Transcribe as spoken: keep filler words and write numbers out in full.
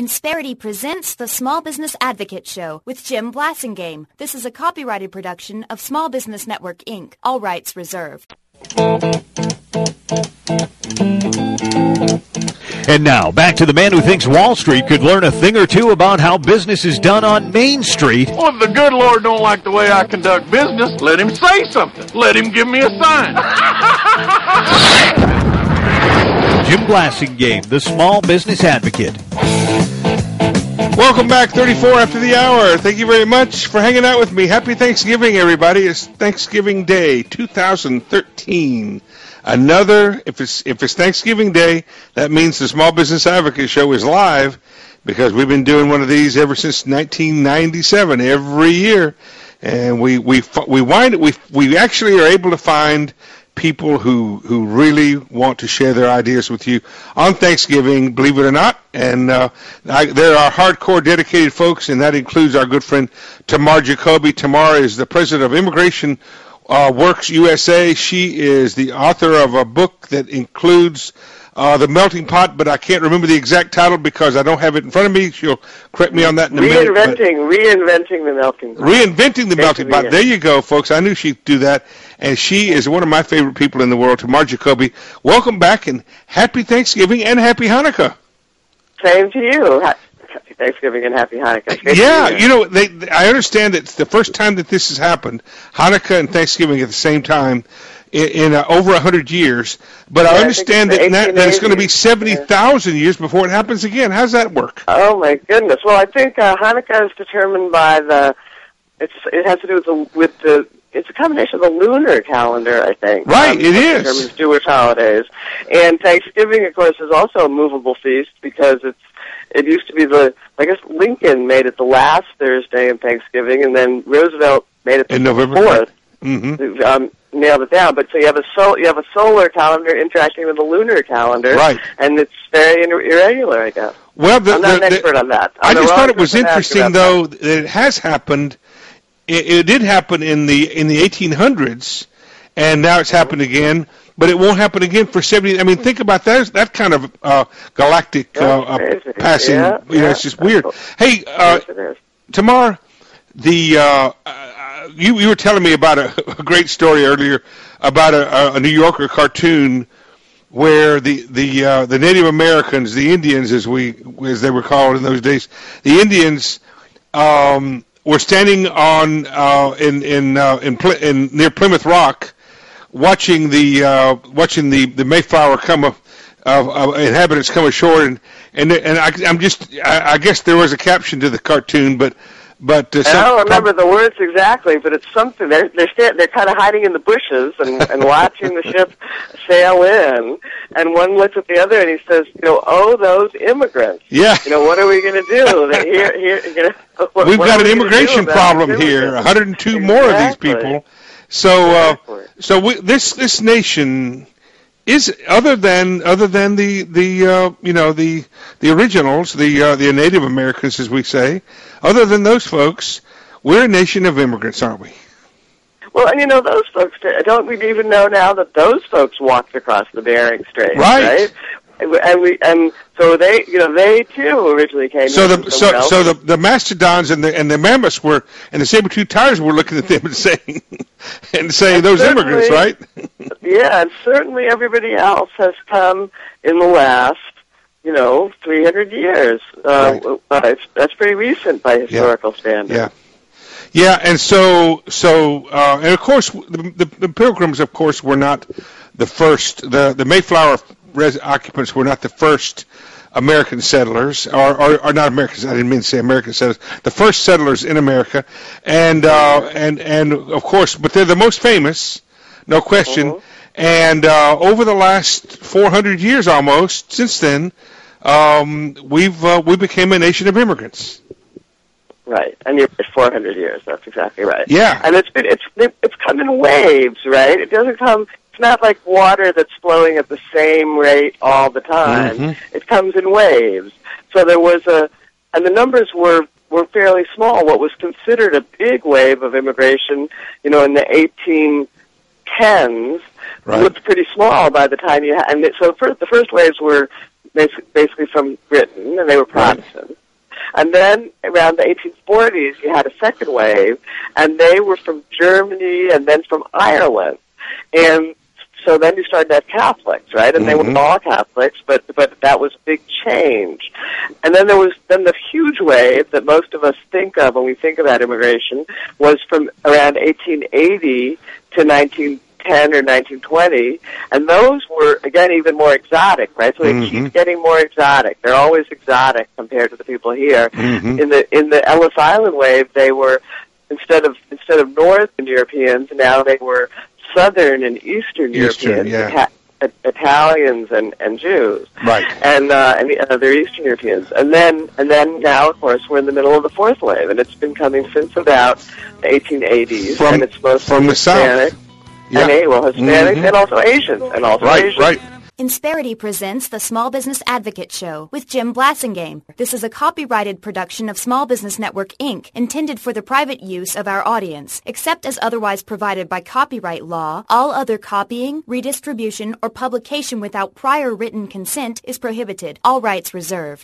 Insperity presents the Small Business Advocate Show with Jim Blasingame. This is a copyrighted production of Small Business Network, Incorporated. All rights reserved. And now, back to the man who thinks Wall Street could learn a thing or two about how business is done on Main Street. Well, if the good Lord don't like the way I conduct business, let him say something. Let him give me a sign. Jim Blasingame, the Small Business Advocate. Welcome back, thirty-four after the hour. Thank you very much for hanging out with me. Happy Thanksgiving, everybody. It's Thanksgiving Day, two thousand thirteen. Another, if it's if it's Thanksgiving Day, that means the Small Business Advocate Show is live, because we've been doing one of these ever since nineteen ninety-seven, every year, and we we we wind we we actually are able to find people who who really want to share their ideas with you on Thanksgiving, believe it or not. And uh, I, there are hardcore dedicated folks, and that includes our good friend Tamar Jacoby. Tamar is the president of Immigration uh, Works U S A. She is the author of a book that includes uh, The Melting Pot, but I can't remember the exact title because I don't have it in front of me. She'll correct me on that in a minute. Reinventing, reinventing the melting pot. Reinventing the melting pot. There you go, folks. I knew she'd do that. And she is one of my favorite people in the world, Tamar Jacoby. Welcome back, and happy Thanksgiving and happy Hanukkah. Same to you. Happy Thanksgiving and happy Hanukkah. Good yeah, you know, they, they, I understand that it's the first time that this has happened, Hanukkah and Thanksgiving at the same time, in, in uh, over one hundred years. But yeah, I understand I that, that, that it's going to be seventy thousand yeah. years before it happens again. How does that work? Oh, my goodness. Well, I think uh, Hanukkah is determined by the, it's, it has to do with the, with the, it's a combination of the lunar calendar, I think. Right, um, it is. Determines Jewish holidays. And Thanksgiving, of course, is also a movable feast because it's, it used to be the, I guess Lincoln made it the last Thursday of Thanksgiving, and then Roosevelt made it the fourth. Mm-hmm. Um, nailed it down. But so you have a sol- you have a solar calendar interacting with a lunar calendar, right? And it's very irregular, I guess. Well, the, I'm not the, an expert the, on that. I'm I just thought it was interesting, though, that. that it has happened. It, it did happen in the in the eighteen hundreds, and now it's happened again. But it won't happen again for seventy. I mean, think about that. That kind of uh, galactic uh, uh, passing. Yeah, you know, yeah, it's just weird. Hey, uh, Tamar, the uh, uh, you you were telling me about a, a great story earlier about a, a New Yorker cartoon where the the uh, the Native Americans, the Indians, as we as they were called in those days, the Indians. Um, were standing on uh, in in uh, in, Pl- in near Plymouth Rock, watching the uh, watching the, the Mayflower come up, uh, uh, inhabitants come ashore, and and and I, I'm just I, I guess there was a caption to the cartoon, but but uh, I don't remember prob- the words exactly, but it's something. They're they're stand, they're kind of hiding in the bushes and, and watching the ship sail in, and one looks at the other and he says, you know, oh, those immigrants. Yeah. You know, what are we going to do? They here here you know. What, We've what got an immigration problem here. one hundred two exactly. more of these people. So, uh, so we, this this nation is other than other than the the uh, you know the the originals, the uh, the Native Americans, as we say. Other than those folks, we're a nation of immigrants, aren't we? Well, and you know those folks. Don't we even know now that those folks walked across the Bering Strait, right? right? And we and so they, you know, they too originally came. So the so so the, the mastodons and the and the mammoths were and the saber-toothed tigers were looking at them and saying and saying and those immigrants, right? Yeah, and certainly everybody else has come in the last, you know, three hundred years. Uh, right. uh, that's pretty recent by historical yeah. standards. Yeah. Yeah, and so so uh, and of course the, the, the Pilgrims, of course, were not the first. The the Mayflower res- occupants were not the first American settlers, or, or, or not Americans. I didn't mean to say American settlers. The first settlers in America, and uh, and and of course, but they're the most famous, no question. Uh-huh. And uh, over the last four hundred years, almost since then, um, we've uh, we became a nation of immigrants. Right, and you're four hundred years. That's exactly right. Yeah, and it's been, it's it's come in waves, right? It doesn't come. It's not like water that's flowing at the same rate all the time. Mm-hmm. It comes in waves. So there was a, and the numbers were were fairly small. What was considered a big wave of immigration, you know, in the eighteen tens, right. looked pretty small by the time you had. And so first, the first waves were basically from Britain, and they were Protestant. Right. And then around the eighteen forties, you had a second wave, and they were from Germany and then from Ireland. And so then you started to have Catholics, right? And mm-hmm. they were all Catholics, but but that was a big change. And then there was then the huge wave that most of us think of when we think about immigration was from around eighteen eighty to nineteen ten or nineteen twenty, and those were, again, even more exotic, right? So they mm-hmm. keep getting more exotic. They're always exotic compared to the people here. Mm-hmm. In the in the Ellis Island wave, they were, instead of instead of Northern Europeans, now they were Southern and Eastern, Eastern Europeans, yeah. Ita- Italians and, and Jews, right? And uh, and the other Eastern Europeans, and then and then now, of course, we're in the middle of the fourth wave, and it's been coming since about the eighteen eighties, from, and it's mostly from the Hispanic, South, yeah. and well, Hispanics, mm-hmm. and also Asians, and also right, Asians. right. Insperity presents the Small Business Advocate Show with Jim Blassingame. This is a copyrighted production of Small Business Network, Incorporated, intended for the private use of our audience. Except as otherwise provided by copyright law, all other copying, redistribution, or publication without prior written consent is prohibited. All rights reserved.